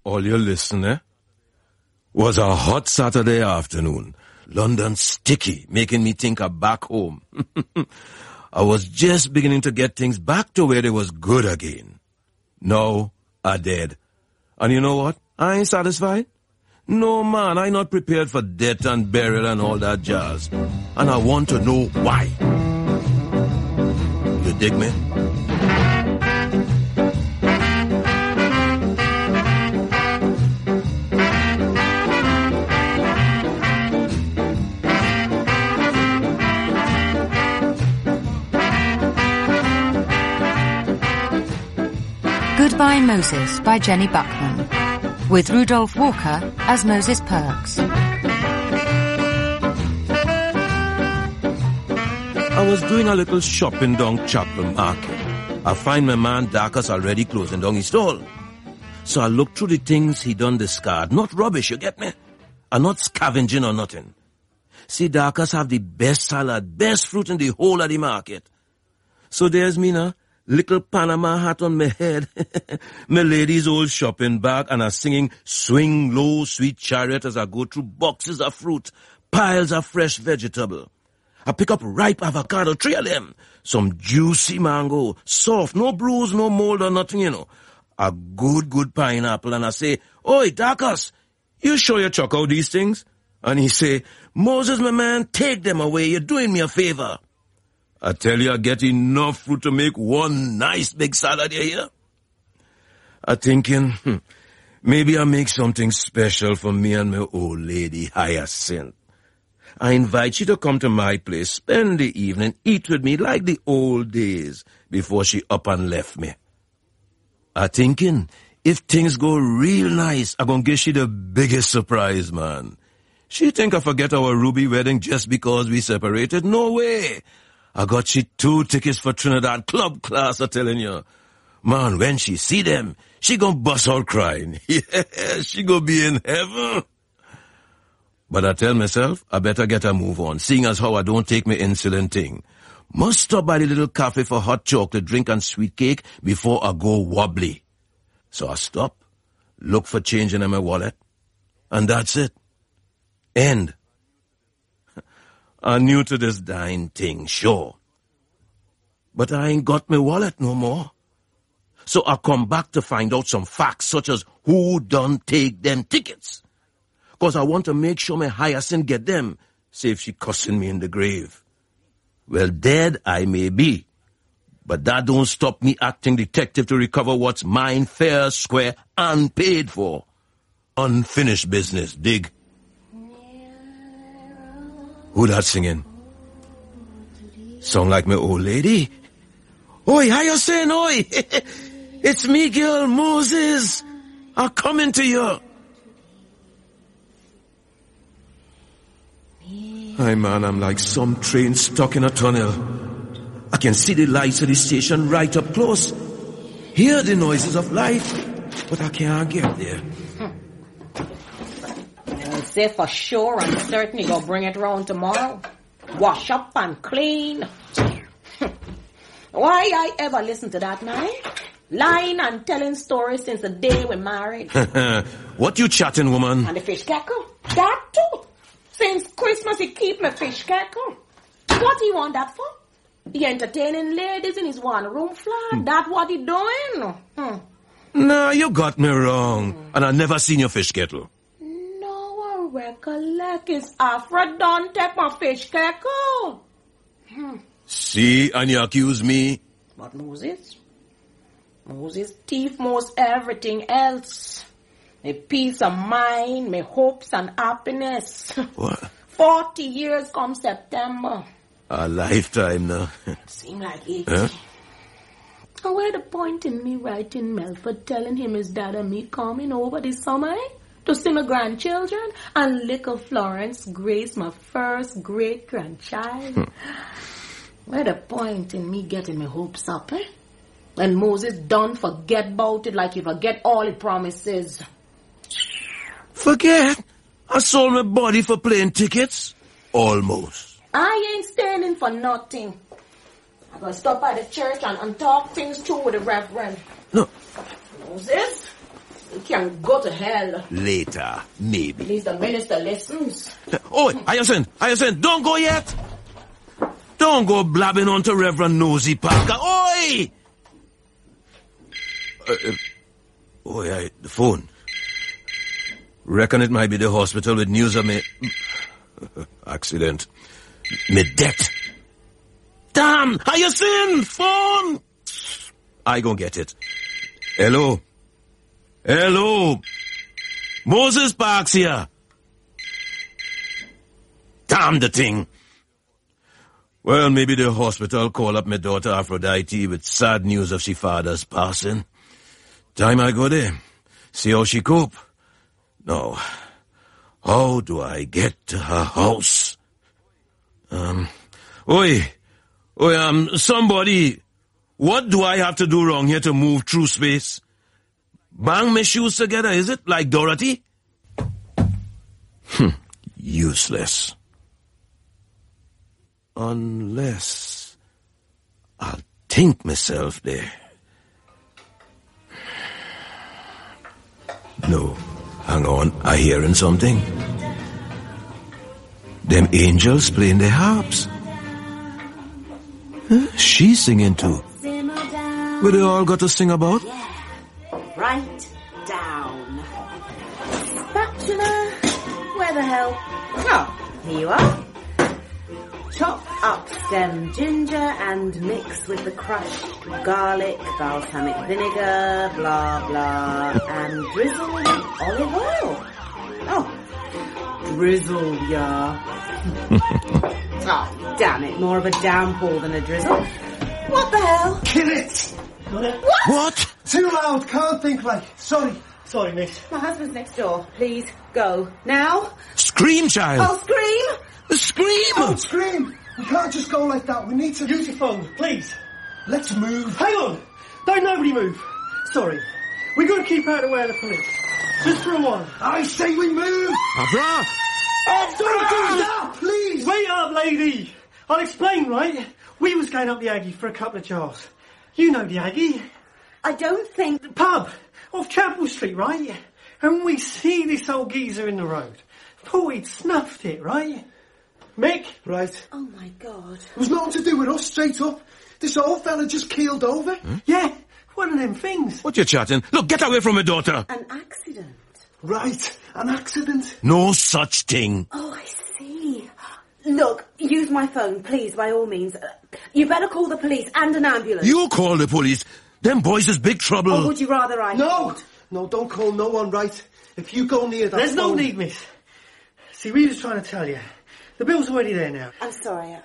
All you listen, eh? Was a hot Saturday afternoon. London sticky, making me think of back home. I was just beginning to get things back to where they was good again. Now, I dead. And you know what? I ain't satisfied. No, man, I not prepared for death and burial and all that jazz. And I want to know why. You dig me? Goodbye Moses by Jenny Buckman, with Rudolph Walker as Moses Perks. I was doing a little shopping down Chapel Market. I find my man Darkus already closing down his stall. So I looked through the things he done discard. Not rubbish, you get me? And not scavenging or nothing. See, Darkus have the best salad, best fruit in the whole of the market. So there's me now. Little Panama hat on my head, my lady's old shopping bag, and I'm singing Swing Low, Sweet Chariot as I go through boxes of fruit, piles of fresh vegetable. I pick up ripe avocado, 3 of them, some juicy mango, soft, no bruise, no mold or nothing, you know. A good pineapple, and I say, Oi, Darkus, you sure you chuck out these things? And he say, Moses, my man, take them away, you're doing me a favor. I tell you, I get enough fruit to make one nice big salad here. I'm thinking, maybe I make something special for me and my old lady, Hyacinth. I invite you to come to my place, spend the evening, eat with me like the old days before she up and left me. I'm thinking, if things go real nice, I'm gonna give she the biggest surprise, man. She think I forget our Ruby wedding just because we separated? No way. I got she 2 tickets for Trinidad club class, I'm telling you. Man, when she see them, she gonna bust out crying. Yeah, she gonna be in heaven. But I tell myself, I better get a move on, seeing as how I don't take my insulin thing. Must stop by the little cafe for hot chocolate drink and sweet cake before I go wobbly. So I stop, look for change in my wallet, and that's it. End. I'm new to this dying thing, sure. But I ain't got my wallet no more. So I come back to find out some facts such as who done take them tickets. 'Cause I want to make sure my Hyacinth get them, save she cussing me in the grave. Well, dead I may be, but that don't stop me acting detective to recover what's mine fair, square, and paid for. Unfinished business, dig? Who that singing? Sound like my old lady? Oi, Hyacinth, oi! It's me, girl, Moses. I'm coming to you. Hi, man, I'm like some train stuck in a tunnel. I can see the lights of the station right up close. Hear the noises of life, but I can't get there. Say for sure and certain you gonna bring it round tomorrow. Wash up and clean. Why I ever listen to that man? Lying and telling stories since the day we married. What you chatting, woman? And the fish cackle. That too. Since Christmas he keep my fish cackle. What he want that for? He entertaining ladies in his one-room flat. That what he doing? Nah, you got me wrong. And I never seen your fish kettle. Recollect is Afra don't take my fish cackle. See, and you accuse me? But Moses thief most everything else. My peace of mind, my hopes and happiness. What? 40 years come September. A lifetime now. Seem like 80. Huh? And where the point in me writing Melford telling him his dad and me coming over this summer, eh? To see my grandchildren and little Florence Grace, my first great-grandchild. Where the point in me getting my hopes up, eh? When Moses done forget about it like he forget all he promises. Forget? I sold my body for plane tickets? Almost. I ain't standing for nothing. I'm going to stop by the church and talk things through with the reverend. No. Moses, You can go to hell. Later, maybe. At least the minister listens. Oh, Hyacinth, don't go yet. Don't go blabbing on to Reverend Nosy Parker. Oi! The phone. Reckon it might be the hospital with news of me accident. Me death. Damn! Hyacinth! Phone! I gon' get it. Hello? Moses Parks here. Damn the thing. Well, maybe the hospital call up my daughter Aphrodite with sad news of she father's passing. Time I go there. See how she cope. No. How do I get to her house? Somebody, what do I have to do wrong here to move through space? Bang my shoes together, is it? Like Dorothy? Useless. Unless I'll think myself there. No, hang on, I hearing something. Them angels playing their harps. Huh? She's singing too. What they all got to sing about? Yeah. Right down. Spatula. Where the hell? Oh, here you are. Chop up stem ginger and mix with the crushed garlic, balsamic vinegar, blah blah, and drizzle with olive oil. Oh, drizzle, yeah. Oh, damn it, more of a downpour than a drizzle. What the hell? Kill it! What? Too loud, can't think right. Sorry, miss. My husband's next door. Please, go. Now? Scream, child! I'll scream! Scream! Don't scream! We can't just go like that. We need to... Use your phone, please. Let's move. Hang on! Don't nobody move. Sorry. We've got to keep out of the way of the police. Just for a while. I say we move! Abra! Don't do that, please! Wait up, lady! I'll explain, right? We was going up the Aggie for a couple of jars. You know the Aggie. I don't think... The pub off Chapel Street, right? And we see this old geezer in the road. Thought he'd snuffed it, right? Mick? Right. Oh, my God. It was nothing to do with us, straight up. This old fella just keeled over. Yeah, one of them things. What you chatting? Look, get away from my daughter. An accident. Right, an accident. No such thing. Oh, I see. Look, use my phone, please, by all means. You better call the police and an ambulance. You call the police. Them boys is big trouble. Or would you rather I... No, don't call no one, right? If you go near that There's no phone... need, miss. See, we was trying to tell you. The bill's already there now. I'm sorry.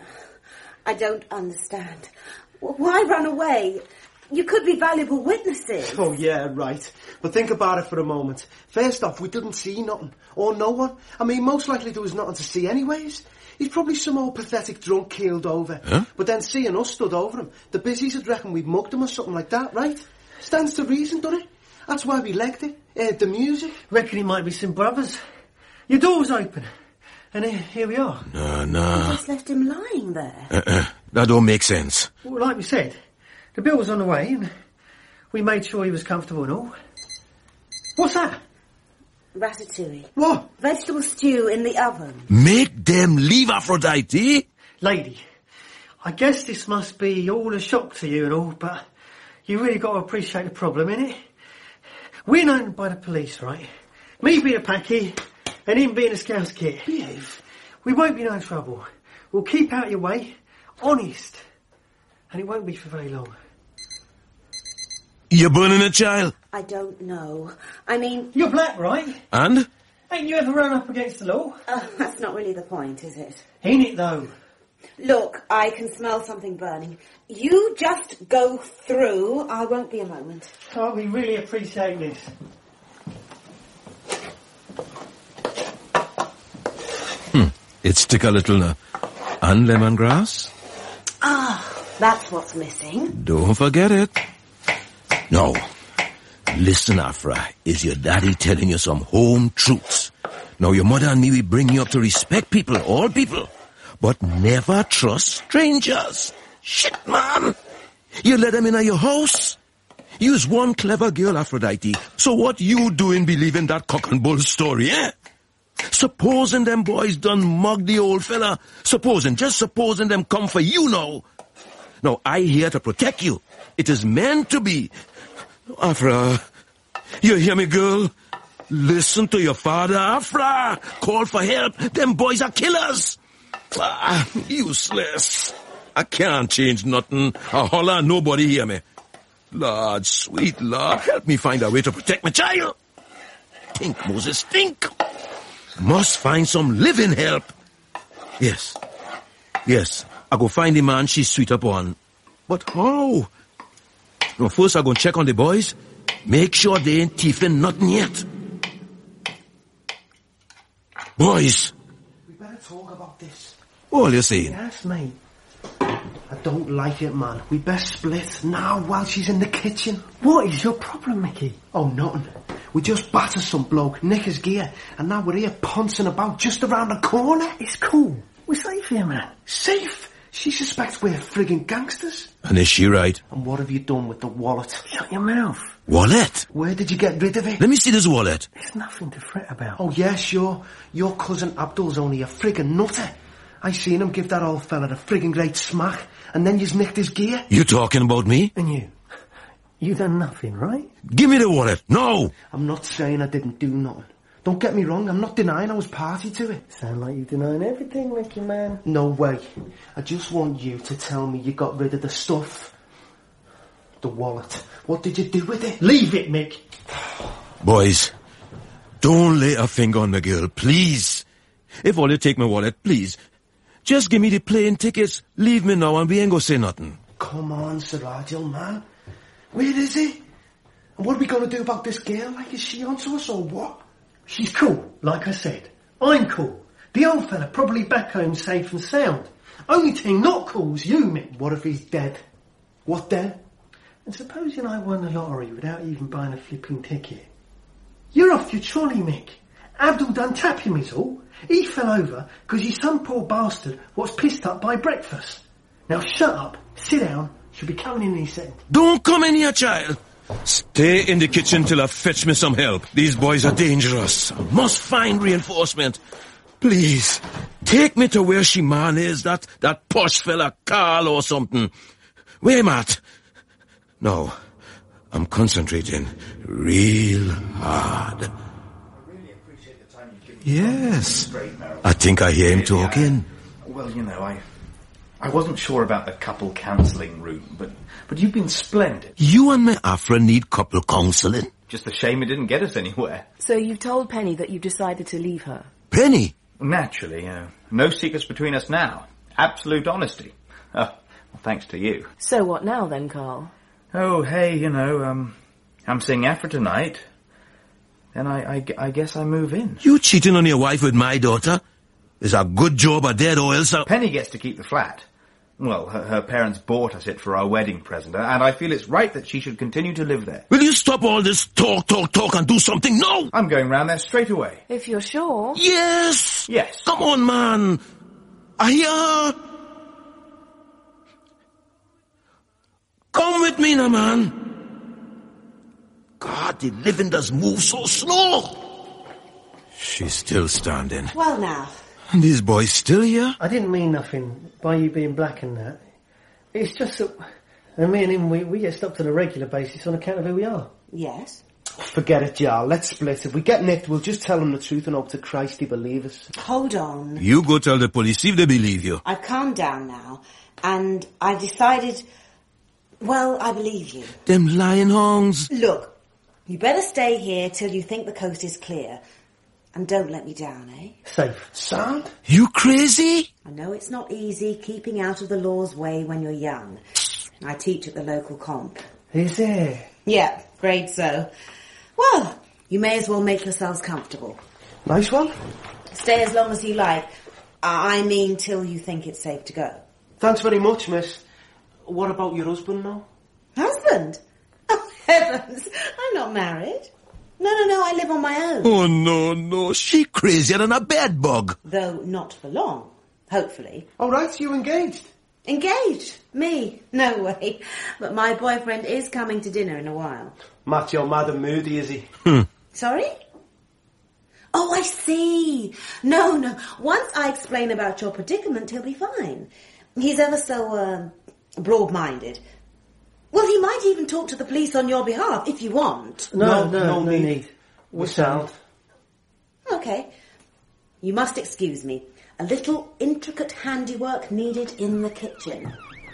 I don't understand. Why run away? You could be valuable witnesses. Oh, yeah, right. But think about it for a moment. First off, we didn't see nothing. Or no one. I mean, most likely there was nothing to see anyways. He's probably some old pathetic drunk keeled over. Huh? But then seeing us stood over him, the busies would reckon we'd mugged him or something like that, right? Stands to reason, doesn't it? That's why we legged it. Heard the music. Reckon it might be some brothers. Your door was open. And here we are. No. You just left him lying there. That don't make sense. Well, like we said, the bill was on the way and we made sure he was comfortable and all. What's that? Ratatouille. What? Vegetable stew in the oven. Make them leave Aphrodite. Lady, I guess this must be all a shock to you and all, but you really got to appreciate the problem, innit? We're known by the police, right? Me being a packy and him being a Scouse kid. Behave. We won't be no trouble. We'll keep out your way, honest. And it won't be for very long. You're burning a child. I don't know. I mean... You're black, right? And? Ain't you ever run up against the law? that's not really the point, is it? Ain't it, though? Look, I can smell something burning. You just go through. I won't be a moment. Oh, we really appreciate this. It's stick a little and lemongrass. That's what's missing. Don't forget it. No. Listen, Afra, is your daddy telling you some home truths? Now, your mother and me, we bring you up to respect people, all people, but never trust strangers. Shit, man. You let them in your house. You's one clever girl, Aphrodite. So what you doing believing that cock and bull story, eh? Supposing them boys done mug the old fella. Just supposing them come for you now. Now, I here to protect you. It is meant to be. Afra, you hear me, girl? Listen to your father, Afra. Call for help. Them boys are killers. Useless. I can't change nothing. I holler and nobody hear me. Lord, sweet Lord, help me find a way to protect my child. Think, Moses, think. Must find some living help. Yes. I go find the man she's sweet upon. But how? Now, first I go check on the boys. Make sure they ain't thieving nothing yet. Boys. We better talk about this. What are you saying? Yes, mate. I don't like it, man. We best split now while she's in the kitchen. What is your problem, Mickey? Oh, nothing. We just battered some bloke, nick his gear, and now we're here pouncing about just around the corner. It's cool. We're safe here, man. Safe? She suspects we're friggin' gangsters. And is she right? And what have you done with the wallet? Shut your mouth. Wallet? Where did you get rid of it? Let me see this wallet. There's nothing to fret about. Oh, yeah, sure. Your cousin Abdul's only a friggin' nutter. I seen him give that old fella a friggin' great smack, and then you's nicked his gear. You talking about me? And you? You done nothing, right? Give me the wallet. No! I'm not saying I didn't do nothing. Don't get me wrong, I'm not denying I was party to it. Sound like you're denying everything, Mickey, man. No way. I just want you to tell me you got rid of the stuff. The wallet. What did you do with it? Leave it, Mick. Boys, don't lay a finger on the girl, please. If all you take my wallet, please. Just give me the plane tickets. Leave me now and we ain't gonna say nothing. Come on, Siraj, old man. Where is he? And what are we gonna do about this girl? Like, is she onto us or what? She's cool, like I said. I'm cool. The old fella probably back home safe and sound. Only thing not cool's you, Mick. What if he's dead? What then? And supposing I won the lottery without even buying a flipping ticket. You're off your trolley, Mick. Abdul done tap him is all. He fell over because he's some poor bastard what's pissed up by breakfast. Now shut up, sit down, she'll be coming in any second. Don't come in here, child. Stay in the kitchen till I fetch me some help. These boys are dangerous. I must find reinforcement. Please, take me to where she man is, that posh fella Carl or something. Where am I at? No, I'm concentrating real hard. Yes, I think I hear him talking. Well, you know, I wasn't sure about the couple counselling route, but you've been splendid. You and my Afra need couple counselling. Just a shame it didn't get us anywhere. So you've told Penny that you've decided to leave her? Penny? Naturally, no secrets between us now. Absolute honesty. Oh, well, thanks to you. So what now then, Carl? Oh, hey, I'm seeing Afra tonight. Then I guess I move in. You cheating on your wife with my daughter? Is a good job a dead or else Penny gets to keep the flat. Well, her parents bought us it for our wedding present, and I feel it's right that she should continue to live there. Will you stop all this talk and do something now? I'm going round there straight away. If you're sure. Yes! Yes. Come on, man. I hear her. Come with me now, man. God, the living does move so slow. She's still standing. Well now. And these boys still here? I didn't mean nothing by you being black and that. It's just that me and him, we get stopped on a regular basis on account of who we are. Yes? Forget it, Jarl. Let's split. If we get nicked, we'll just tell them the truth and hope to Christ he believe us. Hold on. You go tell the police, see if they believe you. I've calmed down now, and I've decided, well, I believe you. Them lying hongs. Look, you better stay here till you think the coast is clear. And don't let me down, eh? Safe. Sound? You crazy? I know it's not easy keeping out of the law's way when you're young. I teach at the local comp. Is there? Yeah, grade so. Well, you may as well make yourselves comfortable. Nice one. Stay as long as you like. I mean, till you think it's safe to go. Thanks very much, miss. What about your husband now? Husband? Oh, heavens. I'm not married. No, I live on my own. Oh, no, she crazier than a bed bug. Though not for long, hopefully. All right, you engaged? Engaged? Me? No way. But my boyfriend is coming to dinner in a while. Macho mad and moody, is he? Sorry? Oh, I see. No. Once I explain about your predicament, he'll be fine. He's ever so, broad-minded. Well, he might even talk to the police on your behalf, if you want. No need. We're sound. Okay. You must excuse me. A little intricate handiwork needed in the kitchen.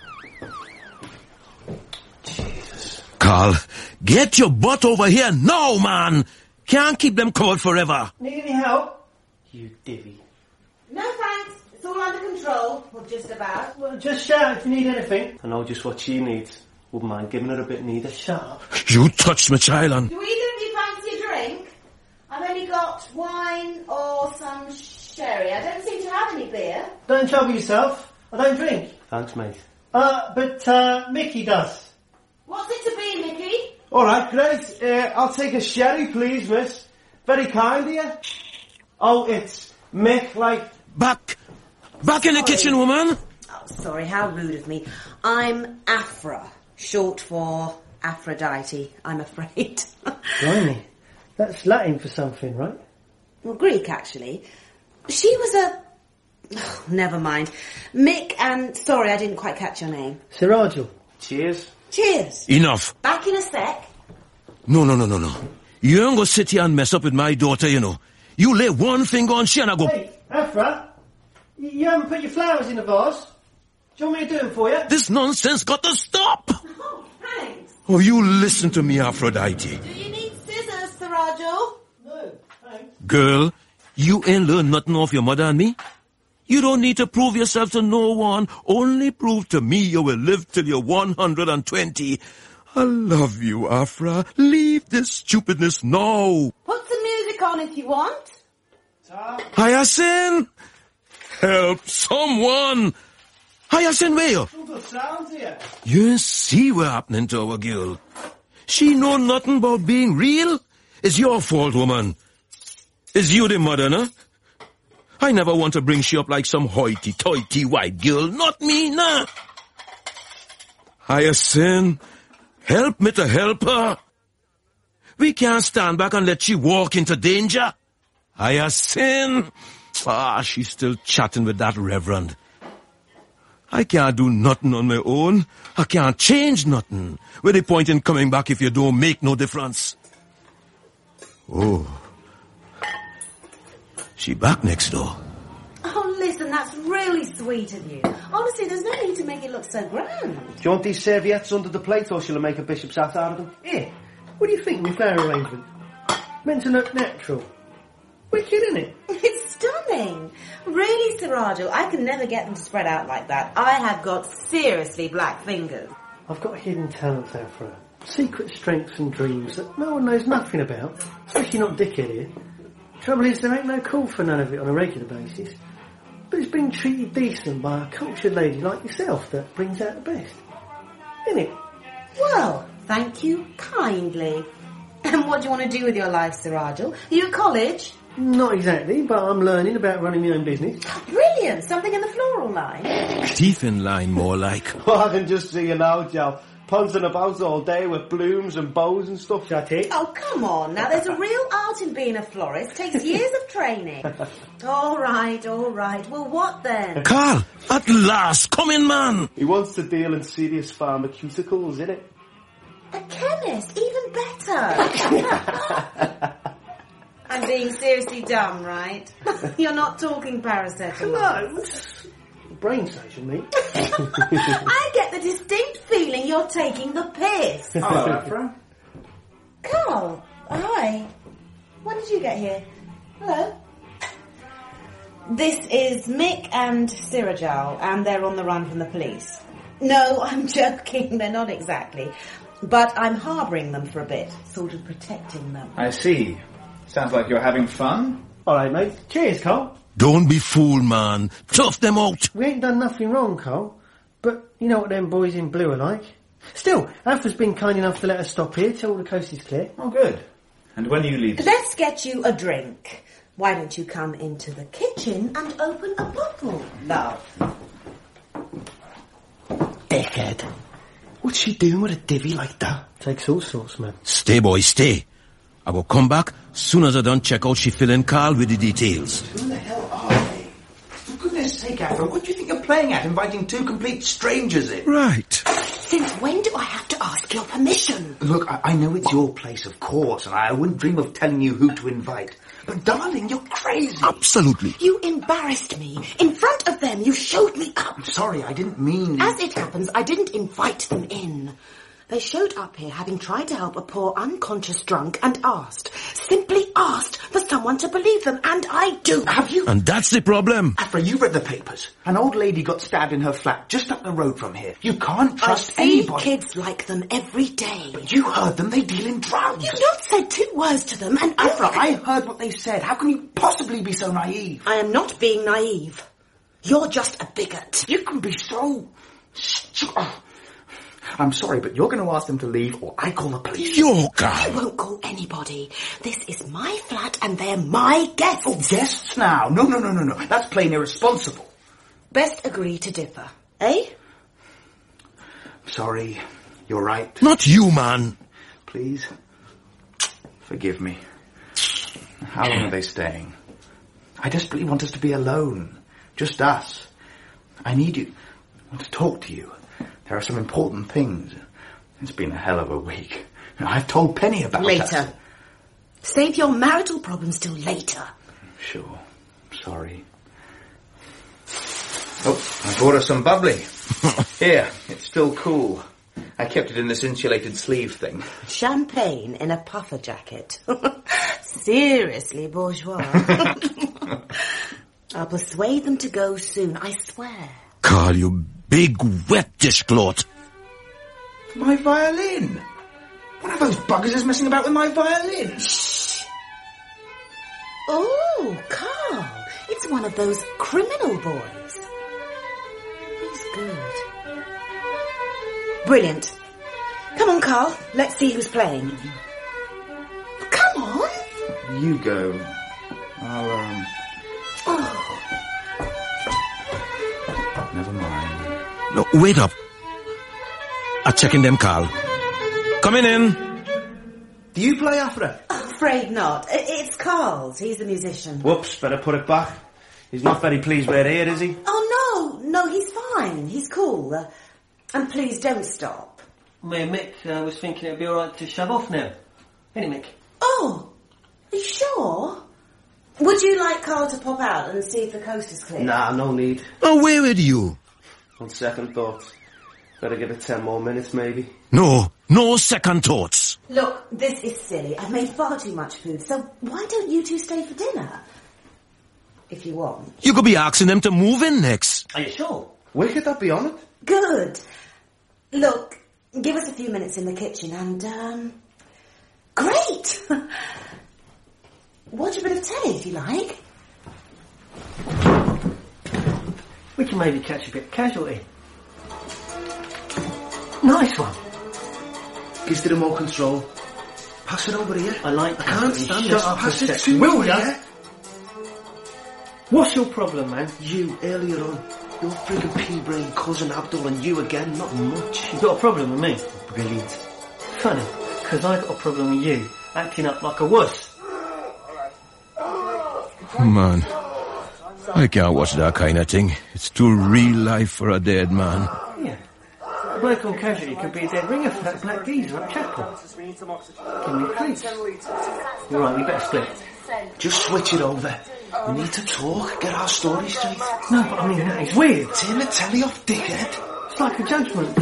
Jesus. Carl, get your butt over here now, man! Can't keep them covered forever. Need any help? You divvy. No thanks. It's all under control. Well, just about. Well, just shout if you need anything. I know just what she needs. Wouldn't mind giving her a bit neither. Shut up. You touched my child, and Do either of you fancy a drink? I've only got wine or some sherry. I don't seem to have any beer. Don't trouble yourself. I don't drink. Thanks, mate. But Mickey does. What's it to be, Mickey? All right, great. I'll take a sherry, please, miss. Very kind of you. Oh, it's Mick, like... back in the kitchen, woman. Oh, sorry, how rude of me. I'm Aphra, short for Aphrodite, I'm afraid. Blimey. That's Latin for something, right? Well, Greek, actually. She was a... Oh, never mind. Mick and... Sorry, I didn't quite catch your name. Sir Argel. Cheers. Cheers. Enough. Back in a sec. No. You ain't gonna sit here and mess up with my daughter, you know. You lay one finger on she and I go... Hey, Aphra. You haven't put your flowers in the vase. Do you want me to do them for you? This nonsense got to stop! Oh, thanks. Oh, you listen to me, Aphrodite. Do you need scissors, Sir Argel? No, thanks. Girl, you ain't learned nothing off your mother and me. You don't need to prove yourself to no one. Only prove to me you will live till you're 120. I love you, Aphra. Leave this stupidness now. Put some music on if you want. Hyacinth! Help someone! Hyacinth, where you? All the sounds here. You see what happening to our girl. She know nothing about being real. It's your fault, woman. It's you the mother, no? I never want to bring she up like some hoity-toity white girl. Not me, nah. Hyacinth, help me to help her. We can't stand back and let she walk into danger. Hyacinth. She's still chatting with that reverend. I can't do nothing on my own. I can't change nothing. What's the point in coming back if you don't make no difference? Oh. She back next door. Oh, listen, that's really sweet of you. Honestly, there's no need to make it look so grand. Do you want these serviettes under the plate or shall I make a bishop's hat out of them? Yeah. What do you think, my flower arrangement? Meant to look natural. Wicked, isn't it? It's stunning. Really, Sir Argel, I can never get them to spread out like that. I have got seriously black fingers. I've got hidden talents, Aphra. Secret strengths and dreams that no one knows nothing about. Especially not Dickhead here. Trouble is, there ain't no call for none of it on a regular basis. But it's being treated decent by a cultured lady like yourself that brings out the best. Isn't it? Well, thank you kindly. And what do you want to do with your life, Sir Argel? Are you at college? Not exactly, but I'm learning about running my own business. Brilliant. Something in the floral line. Teeth in line, more like. Well, I can just see you now, Joe. Punting about all day with blooms and bows and stuff. Shut it. Oh, come on. Now, there's a real art in being a florist. It takes years of training. All right. Well, what then? Carl, at last, come in, man. He wants to deal in serious pharmaceuticals, innit? A chemist, even better. I'm being seriously dumb, right? You're not talking paracetamol. No. Brain surgeon, mate. I get the distinct feeling you're taking the piss. Hello, Aphra. Carl, hi. When did you get here? Hello. This is Mick and Sirajal, and they're on the run from the police. No, I'm joking. They're not exactly. But I'm harbouring them for a bit, sort of protecting them. I see. Sounds like you're having fun. All right, mate. Cheers, Carl. Don't be fooled, man. Tough them out. We ain't done nothing wrong, Carl. But you know what them boys in blue are like. Still, Aphra's been kind enough to let us stop here till the coast is clear. Oh, good. And when are you leaving? Let's get you a drink. Why don't you come into the kitchen and open a bottle, love? dickhead. What's she doing with a divvy like that? Takes all sorts, man. Stay, boy, stay. I will come back soon as I done check out she fill in Carl with the details. Who the hell are they? For goodness sake, Afro, what do you think you're playing at, inviting two complete strangers in? Right. Since when do I have to ask your permission? Look, I know it's your place, of course, and I wouldn't dream of telling you who to invite. But darling, you're crazy. Absolutely. You embarrassed me. In front of them, you showed me up. I'm sorry, I didn't mean... As it happens, I didn't invite them in. They showed up here having tried to help a poor unconscious drunk and simply asked for someone to believe them, and I do. Have you? And that's the problem. Afra, you've read the papers. An old lady got stabbed in her flat just up the road from here. You can't I trust see anybody. kids like them every day. But you heard them, they deal in drugs. You've not said 2 words to them, and Afra, I heard what they said. How can you possibly be so naive? I am not being naive. You're just a bigot. You can be so... I'm sorry, but you're going to ask them to leave or I call the police. Yo, I Carl. won't call anybody. This is my flat and they're my guests. Oh, guests now? No. That's plain irresponsible. Best agree to differ. Eh? Sorry, you're right. Not you, man. Please, forgive me. How long are they staying? I desperately want us to be alone. Just us. I need you. I want to talk to you. There are some important things. It's been a hell of a week. I've told Penny about Later. that. Save your marital problems till later. Sure. Sorry. Oh, I bought her some bubbly. Here, it's still cool. I kept it in this insulated sleeve thing. Champagne in a puffer jacket. Seriously bourgeois. I'll persuade them to go soon, I swear. Carl, you big wet dishcloth. My violin. One of those buggers is messing about with my violin. Shh. Oh, Carl. It's one of those criminal boys. He's good. Brilliant. Come on, Carl. Let's see who's playing. Come on. You go. I'll, Oh, Never mind. No, wait up. I'm checking them, Carl. Coming in. Do you play Afra? afraid not. It's Carl's. He's the musician. Whoops, better put it back. He's not very pleased we're here, is he? Oh, no, he's fine. He's cool. And please don't stop. Me and Mick was thinking it'd be alright to shove off now. Ain't it, Mick? Oh, are you sure? Would you like Carl to pop out and see if the coast is clear? Nah, no need. Oh, where with you? On second thoughts. Better give it 10 more minutes, maybe. No second thoughts. Look, this is silly. I've made far too much food, so why don't you two stay for dinner? If you want. You could be asking them to move in next. Are you sure? Where could that be on it? Good. Look, give us a few minutes in the kitchen and, great! Watch a bit of telly if you like. We can maybe catch a bit of casualty. Nice one. Gives the remote control. Pass it over here. I like that. I can't stand Shut this. up Pass a it sec. to Will me, ya? yeah? What's your problem, man? You, earlier on. Your freaking pea-brain cousin Abdul and you again, not much. You got a problem with me? Brilliant. Funny, because I got a problem with you, acting up like a wuss. Man, I can't watch that kind of thing. It's too real life for a dead man. Yeah. A bloke on casualty could be a dead ringer for that black geezer at chapel. Give me creeps. You're right, we better split. Just switch it over. We need to talk, get our story straight. No, but I mean, that is weird. Turn the telly off, dickhead. It's like a judgment.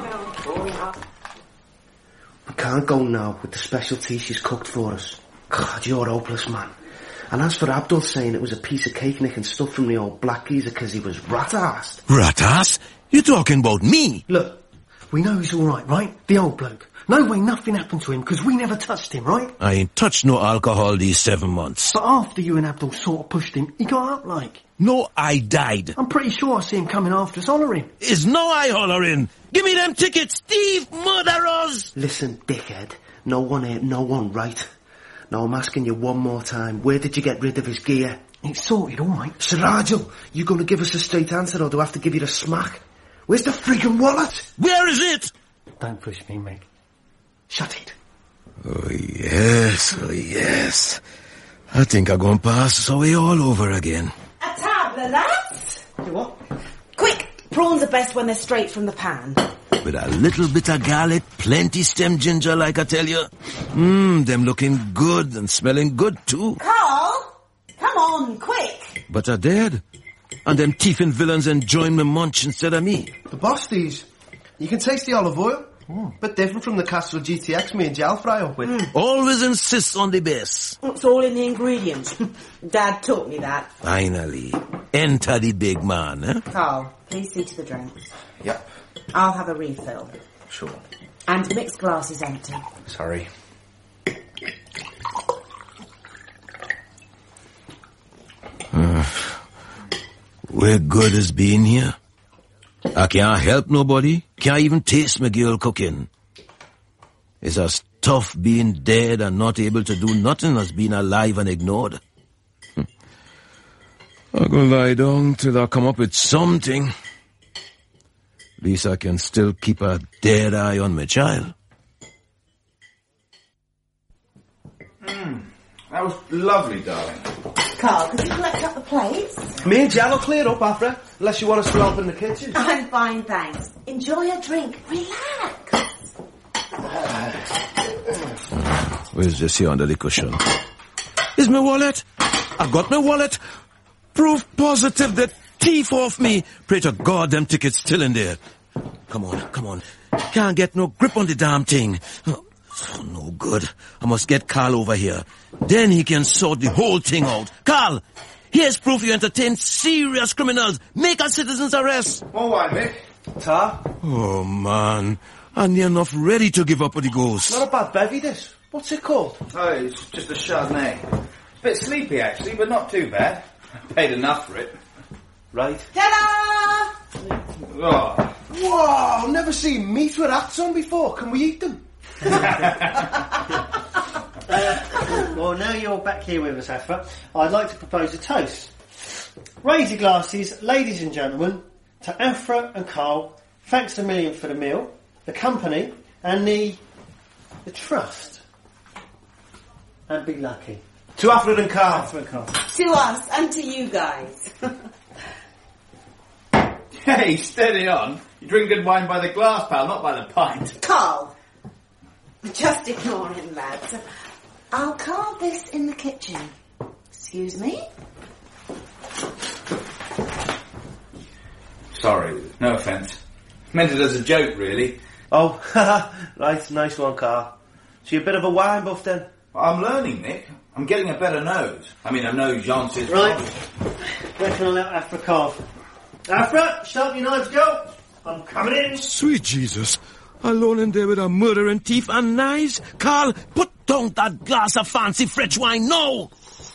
We can't go now with the special tea she's cooked for us. God, you're hopeless, man. And as for Abdul saying it was a piece of cake nicking stuff from the old black geezer because he was rat-assed. Rat-ass? You talking about me? Look, we know he's alright, right? The old bloke. No way nothing happened to him because we never touched him, right? I ain't touched no alcohol these 7 months. But after you and Abdul sort of pushed him, he got up like. No, I died. I'm pretty sure I see him coming after us hollering. Is no I hollering. Give me them tickets, Steve, murderers! Listen, dickhead. No one ain't no one, right? Now I'm asking you one more time. Where did you get rid of his gear? It's sorted, alright. Sirajul, you going to give us a straight answer or do I have to give you a smack? Where's the freaking wallet? Where is it? Don't push me, Mick. Shut it. Oh, yes. I think I'm going to pass this away all over again. A table, lads. You what? Quick, prawns are best when they're straight from the pan. With a little bit of garlic, plenty stem ginger, like I tell you. Them looking good and smelling good, too. Carl, come on, quick. But are dead. And them thieving villains enjoying the munch instead of me. The boss, these. You can taste the olive oil. Bit different from the Castro GTX me and Jal fry up with. Always insists on the best. It's all in the ingredients. Dad taught me that. Finally. Enter the big man, eh? Carl, please see to the drinks. Yep. I'll have a refill. Sure. And Mick's glass is empty. Sorry. Where good has been here? I can't help nobody. Can't even taste my girl cooking. It's as tough being dead and not able to do nothing as being alive and ignored. I'll go lie down till I come up with something. At least I can still keep a dead eye on my child. That was lovely, darling. Carl, could you collect up the plates? Me and Jal will clear up after, unless you want us to help in the kitchen. I'm fine, thanks. Enjoy a drink. Relax. Where's this here under the cushion? Is my wallet? I've got my wallet. Proof positive that thief off me. Pray to God them tickets still in there. Come on. Can't get no grip on the damn thing. Oh, no good. I must get Carl over here. Then he can sort the whole thing out. Carl, here's proof you entertain serious criminals. Make a citizen's arrest. All right, Mick. Tar? Oh, man. I'm near enough ready to give up with the ghost. Not a bad bevy, this. What's it called? Oh, it's just a Chardonnay. It's a bit sleepy, actually, but not too bad. I paid enough for it. Right. Ta-da! Oh. Whoa, never seen meat with hats on before. Can we eat them? Well, now you're back here with us, Afra, I'd like to propose a toast. Raise your glasses, ladies and gentlemen, to Afra and Carl. Thanks a million for the meal, the company, and the trust. And be lucky. To Afra and Carl. Afra and Carl. To us and to you guys. Hey, steady on. You drink good wine by the glass, pal, not by the pint. Carl, just ignore him, lads. I'll carve this in the kitchen. Excuse me? Sorry, no offence. Meant it as a joke, really. Oh, right, nice one, Carl. So you're a bit of a wine buff then? I'm learning, Nick. I'm getting a better nose. I mean, I know Jean says... Right. Reckon I'll let Afra carve. Afra, sharpen your knives, go. I'm coming in. Sweet Jesus. Alone in there with a murdering thief and knives? Carl, put down that glass of fancy French wine, no!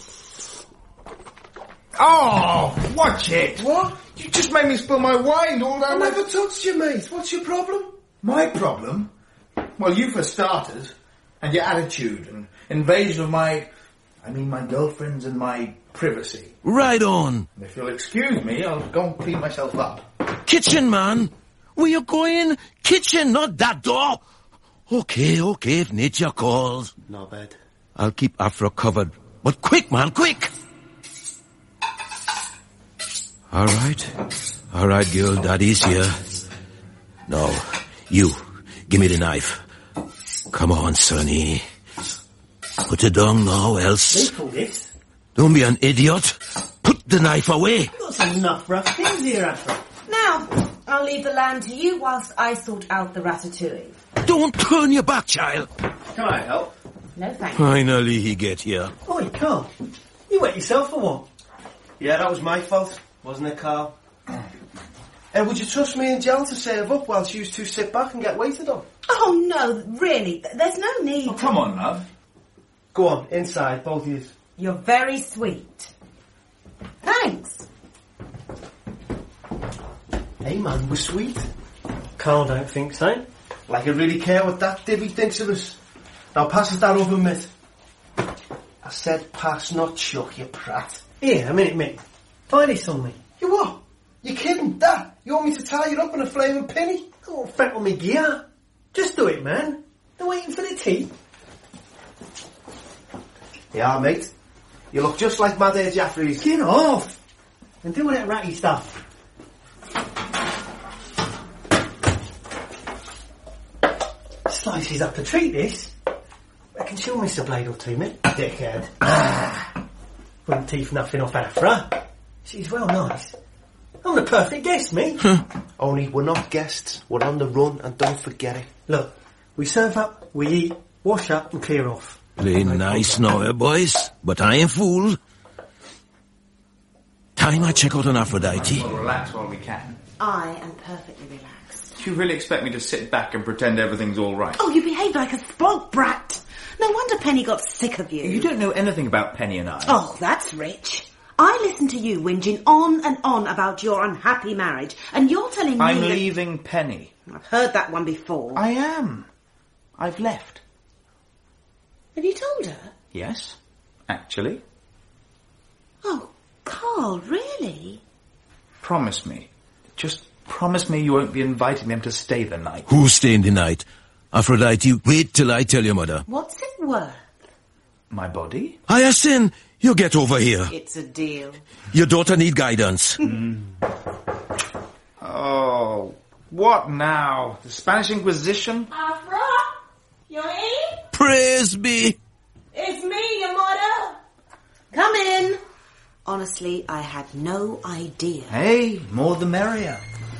Oh, watch it. What? You just made me spill my wine all I down never touched you, mate. What's your problem? My problem? Well, you for starters, and your attitude, and invasion of my girlfriends and my privacy. Right on. And if you'll excuse me, I'll go and clean myself up. Kitchen, man. Where you going? Kitchen, not that door. Okay, if nature calls. No bad. I'll keep Afra covered. But quick, man, quick! All right, girl, Daddy's here. Now, you, give me the knife. Come on, sonny. Put it down now, else... Leave all this. Don't be an idiot. Put the knife away. Got enough rough things here, Afra. Now, I'll leave the land to you whilst I sort out the ratatouille. Don't turn your back, child. Can I help? No thanks. Finally he get here. Oi, Carl. You wet yourself or what? Yeah, that was my fault, wasn't it, Carl? Would you trust me and Jal to save up whilst you two sit back and get waited on? Oh, no, really, there's no need. Oh, come on, love. Go on, inside, both of you. You're very sweet. Thanks. Hey, man, we're sweet. Carl don't think so. Like I really care what that divvy thinks of us. Now pass us that oven mitt. I said pass, not chuck, you prat. Here, a minute, Mick. Try this on me. You what? You kidding? That? You want me to tie you up in a flaming penny? Oh, fat on me gear. Just do it, man. They're waiting for the tea. Yeah, mate. You look just like Mad Air Jaffrey's. Get off! And do all that ratty stuff. Slices up a treat, this. Reckon she'll miss a blade or two, mate. Dickhead. Wouldn't teeth nothing off Afra. She's well nice. I'm the perfect guest, me. Only we're not guests. We're on the run, and don't forget it. Look, we serve up, we eat, wash up and clear off. Play nice now, eh, boys? But I ain't fooled. Time I check out on Aphrodite. We'll relax while we can. I am perfectly relaxed. Do you really expect me to sit back and pretend everything's all right? Oh, you behave like a spoilt brat. No wonder Penny got sick of you. You don't know anything about Penny and I. Oh, that's rich. I listened to you whinging on and on about your unhappy marriage, and you're telling me I'm that... leaving Penny. I've heard that one before. I am. I've left. Have you told her? Yes, actually. Oh, Carl, really? Promise me. Just promise me you won't be inviting them to stay the night. Who's staying the night? Aphrodite, wait till I tell your mother. What's it worth? My body? Hyacinth, you get over here. It's a deal. Your daughter need guidance. Oh, what now? The Spanish Inquisition? Afra, you in? Praise be. It's me, your mother. Come in. Honestly, I had no idea. Hey, more the merrier.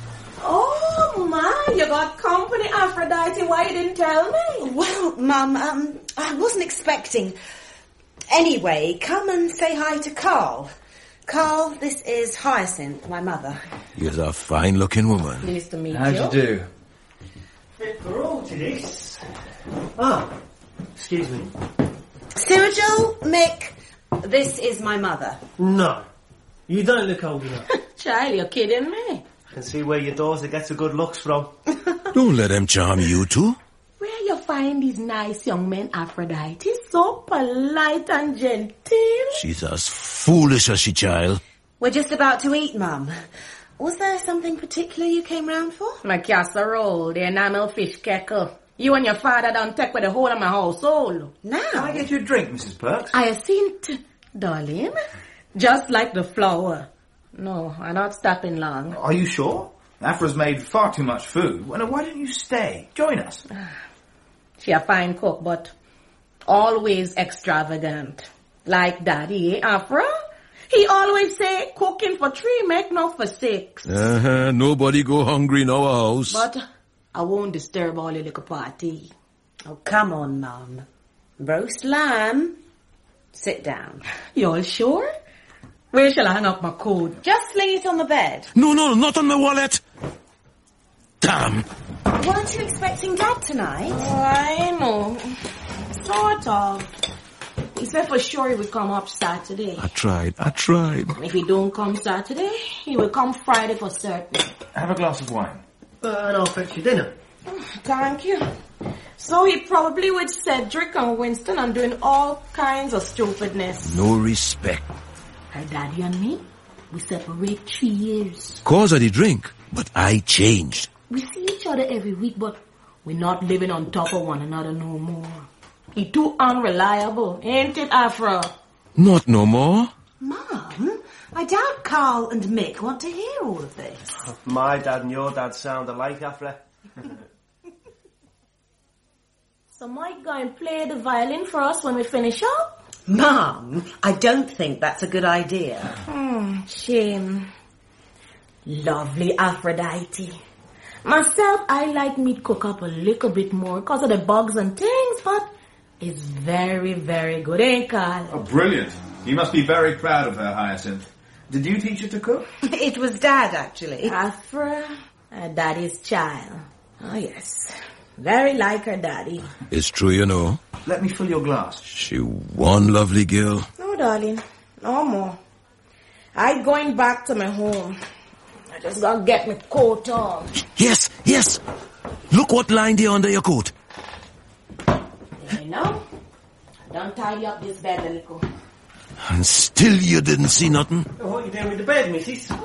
Oh, my, you got company, Aphrodite. Why you didn't tell me? Well, Mum, I wasn't expecting... Anyway, come and say hi to Carl. Carl, this is Hyacinth, my mother. You're a fine-looking woman. Pleased to meet How'd you do? Fit for all to this. Ah, excuse me. Cyril, Mick, this is my mother. No, you don't look old enough. Child, you're kidding me. I can see where your daughter gets her good looks from. Don't let them charm you two. Where you find these nice young men, Aphrodite? So polite and genteel. She's as foolish as she child. We're just about to eat, Mum. Was there something particular you came round for? My casserole, the enamel fish kettle. You and your father don't take with the whole of my household. Now? Can I get you a drink, Mrs. Perks? Hyacinth, darling. Just like the flower. No, I'm not stopping long. Are you sure? Afra's made far too much food. Well, why don't you stay? Join us. She a fine cook, but always extravagant. Like Daddy, eh, Afra? He always say, cooking for 3, make enough for 6. Nobody go hungry in our house. But I won't disturb all your little party. Oh, come on, Mum. Roast lamb. Sit down. You all sure? Where shall I hang up my coat? Just lay it on the bed. No, not on my wallet. Damn. Weren't you expecting Dad tonight? Oh, I know. Sort of. He said for sure he would come up Saturday. I tried. If he don't come Saturday, he will come Friday for certain. Have a glass of wine. And I'll fetch you dinner. Thank you. So he probably with Cedric and Winston and doing all kinds of stupidness. No respect. Her daddy and me, we separate 3 years. Cause of the drink, but I changed. We see each other every week, but we're not living on top of one another no more. He too unreliable, ain't it, Afra? Not no more. Mum, I doubt Carl and Mick want to hear all of this. My dad and your dad sound alike, Afra. So Mike going to play the violin for us when we finish up? Mum, I don't think that's a good idea. Shame. Lovely Aphrodite. Myself, I like me to cook up a little bit more because of the bugs and things, but it's very, very good, ain't Carl? Oh, brilliant. You must be very proud of her, Hyacinth. Did you teach her to cook? It was Dad, actually. Afra, her daddy's child. Oh, yes. Very like her daddy. It's true, you know. Let me fill your glass. She one lovely girl. No, darling. No more. I going back to my home. I just gotta get my coat on. Yes. Look what line there under your coat. There you know. I done tidy up this bed a little. And still you didn't see nothing. What are you doing with the bed, missus? Oh, I put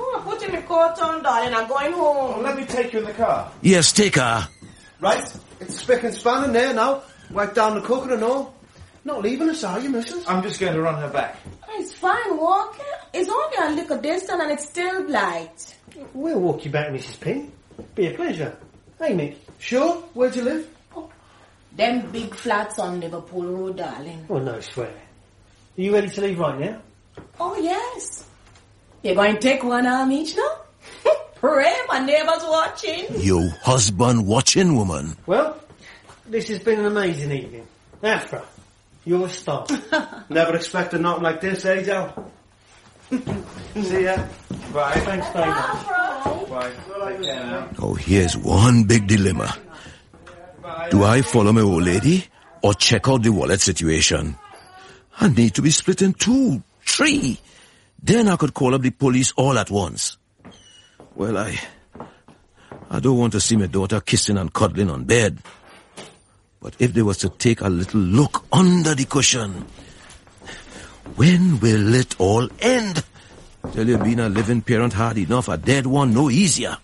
in my coat on, darling. I'm going home. Let me take you in the car. Yes, take her. Right, it's spick and span in there now. Wipe down the cooker and all. Not leaving us, are you, missus? I'm just going to run her back. It's fine walking. It's only a little distance and it's still light. We'll walk you back, Mrs. P. Be a pleasure. Hey, Mick. Sure? Where'd you live? Them big flats on Liverpool Road, darling. Oh, no swear. Are you ready to leave right now? Oh, yes. You're going to take one arm each now? Pray, my neighbor's watching. You husband watching woman. Well, this has been an amazing evening. Afra, you're a star. Never expected nothing like this, eh, Joe? See ya. Bye. Thanks very much. Bye. Take care now. Oh, here's one big dilemma. Do I follow my old lady or check out the wallet situation? I need to be split in 2, 3. Then I could call up the police all at once. Well, I don't want to see my daughter kissing and cuddling on bed. But if they was to take a little look under the cushion, when will it all end? Tell you, being a living parent hard enough, a dead one no easier.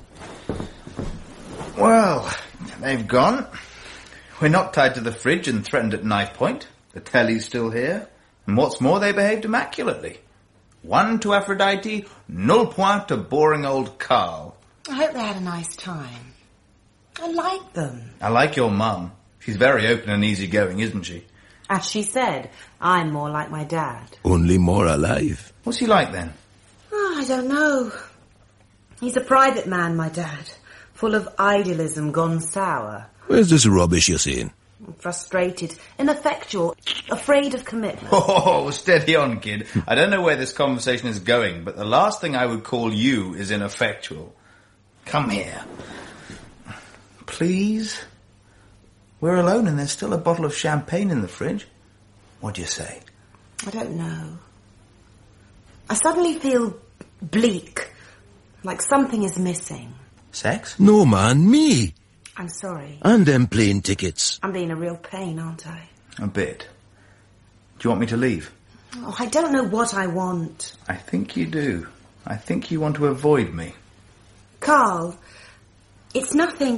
Well, they've gone. We're not tied to the fridge and threatened at knife point. The telly's still here. And what's more, they behaved immaculately. 1 to Aphrodite, 0 point to boring old Carl. I hope they had a nice time. I like them. I like your mum. She's very open and easygoing, isn't she? As she said, I'm more like my dad. Only more alive. What's he like then? Oh, I don't know. He's a private man, my dad. Full of idealism gone sour. Where's this rubbish you're saying? Frustrated, ineffectual, afraid of commitment. Oh, steady on, kid. I don't know where this conversation is going, but the last thing I would call you is ineffectual. Come here. Please? We're alone and there's still a bottle of champagne in the fridge. What do you say? I don't know. I suddenly feel bleak, like something is missing. Sex? No, man, me. I'm sorry. And them plane tickets. I'm being a real pain, aren't I? A bit. Do you want me to leave? Oh, I don't know what I want. I think you do. I think you want to avoid me. Carl, it's nothing...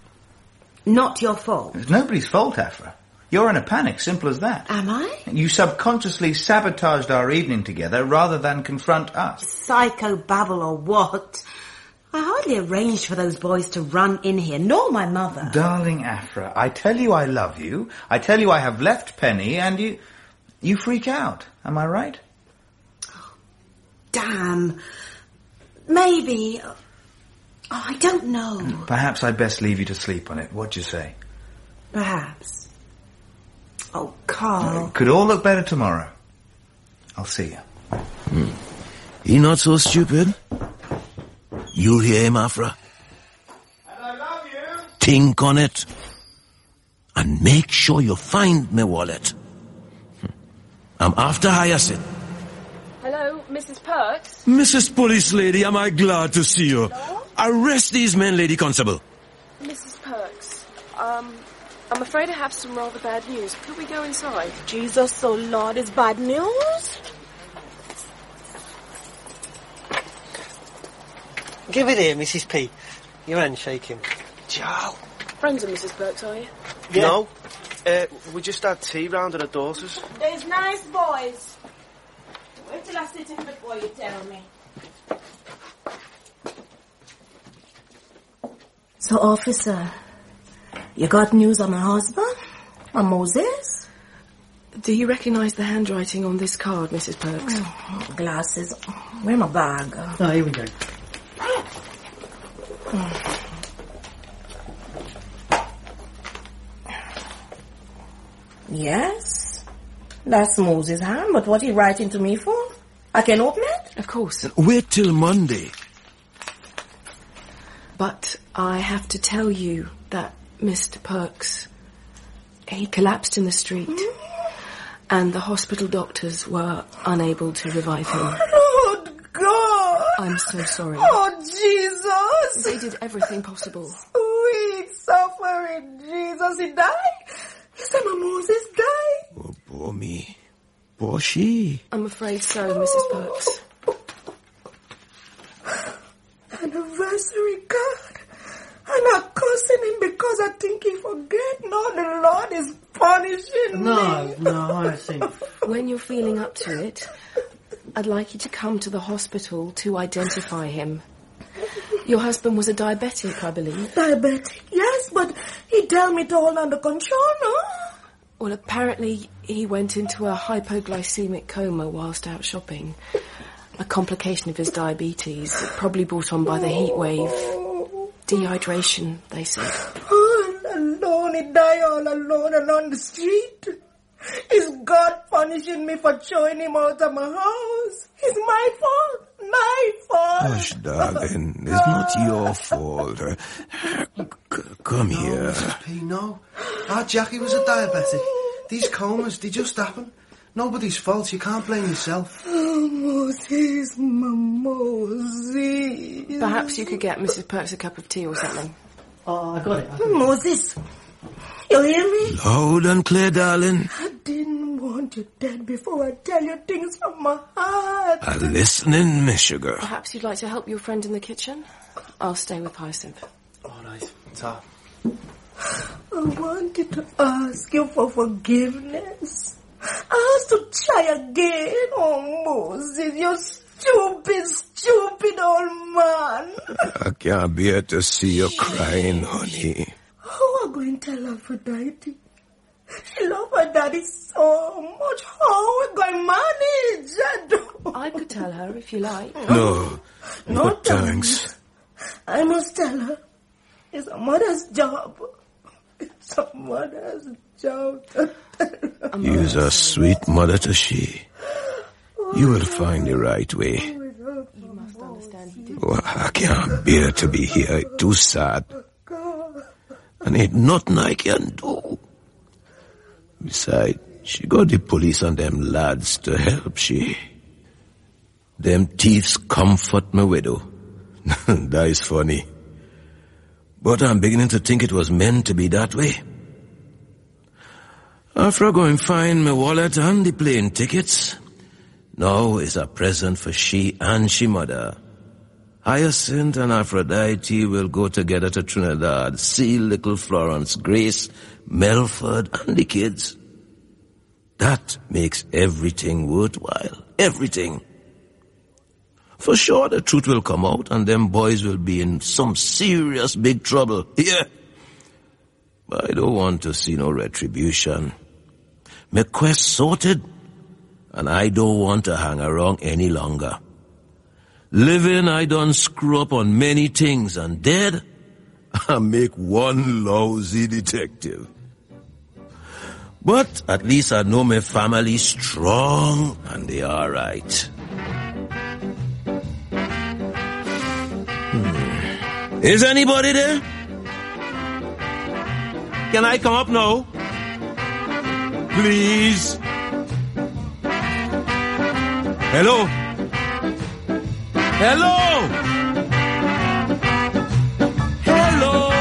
not your fault. It's nobody's fault, Afra. You're in a panic, simple as that. Am I? You subconsciously sabotaged our evening together rather than confront us. Psychobabble or what? I hardly arranged for those boys to run in here, nor my mother. Darling Afra, I tell you I love you. I tell you I have left Penny, and you freak out. Am I right? Oh, damn. Maybe. Oh, I don't know. Perhaps I'd best leave you to sleep on it. What do you say? Perhaps. Oh, Carl. Could all look better tomorrow. I'll see you. He not so stupid. You'll hear him, Afra. And I love you. Think on it. And make sure you find my wallet. I'm after Hyacinth. Hello, Mrs. Perks? Mrs. Police Lady, am I glad to see you. Hello? Arrest these men, Lady Constable. Mrs. Perks, I'm afraid I have some rather bad news. Could we go inside? Jesus, so Lord, it's bad news. Give it here, Mrs. P. Your hand's shaking. Joe. Friends of Mrs. Perks, are you? Yeah. No. We just had tea round at the daughter's. There's nice boys. Wait till I sit in before you tell me. So, officer, you got news on my husband? On Moses? Do you recognise the handwriting on this card, Mrs. Perks? Oh, glasses. Where my bag? Oh, here we go. Yes, that's Moses' hand, but what he writing to me for? I can open it? Of course. Wait till Monday. But I have to tell you that Mr. Perks, he collapsed in the street. And the hospital doctors were unable to revive him. Lord God! I'm so sorry. Oh, Jesus! They did everything possible. Sweet suffering Jesus, he died? You said my Moses died? Oh, poor me. Poor she. I'm afraid so, Mrs. Perks. anniversary card. And I'm cursing him because I think he forget. No, the Lord is punishing me. No, Hyacinth. When you're feeling up to it, I'd like you to come to the hospital to identify him. Your husband was a diabetic, I believe. Diabetic, yes, but he tell me to hold under control, no? Well, apparently he went into a hypoglycemic coma whilst out shopping. A complication of his diabetes, probably brought on by the heat wave. Dehydration, they said. All alone, he died all alone and on the street. Is God punishing me for throwing him out of my house? It's my fault. My fault. Hush, darling. It's not your fault. Come here. No, Mrs. P, no. Our Jackie was a diabetic. These comas, they just happen. Nobody's fault. You can't blame yourself. Oh, Moses, my Moses. Perhaps you could get Mrs. Perks a cup of tea or something. Oh, I got it. Moses, you hear me? Loud and clear, darling. I didn't want you dead before I tell you things from my heart. I'm listening, Miss Sugar. Perhaps you'd like to help your friend in the kitchen? I'll stay with Hyacinth. All right, Ta. I wanted to ask you for forgiveness. I have to try again. Oh, Moses, you stupid old man. I can't bear to see you crying, honey. How am I going to tell Aphrodite? She loves her daddy so much. How are we going to manage? I could tell her if you like. No, thanks. I must tell her. It's a mother's job. It's a mother's job. You's a sweet mother to she. You will find the right way. You must understand he did. Oh, I can't bear to be here. Too sad. And ain't nothing I can do. Besides, she got the police and them lads to help she. Them thieves comfort my widow. That is funny. But I'm beginning to think it was meant to be that way. After I go and find my wallet and the plane tickets, now is a present for she and she mother. Hyacinth and Aphrodite will go together to Trinidad, see little Florence, Grace, Melford, and the kids. That makes everything worthwhile. Everything. For sure the truth will come out and them boys will be in some serious big trouble. Yeah. But I don't want to see no retribution. My quest sorted, and I don't want to hang around any longer. Living, I done screw up on many things, and dead, I make one lousy detective. But at least I know my family's strong, and they are right. Is anybody there? Can I come up now? Please. Hello? Hello? Hello?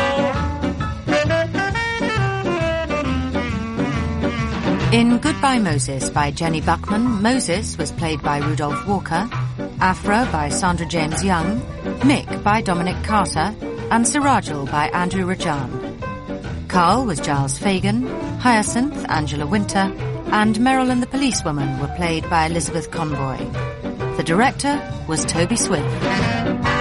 In Goodbye Moses by Jenny Buckman, Moses was played by Rudolph Walker, Afra by Sandra James Young, Mick by Dominic Carter, and Sirajul by Andrew Rajan. Carl was Giles Fagan, Hyacinth, Angela Winter, and Marilyn the policewoman were played by Elizabeth Conboy. The director was Toby Swift.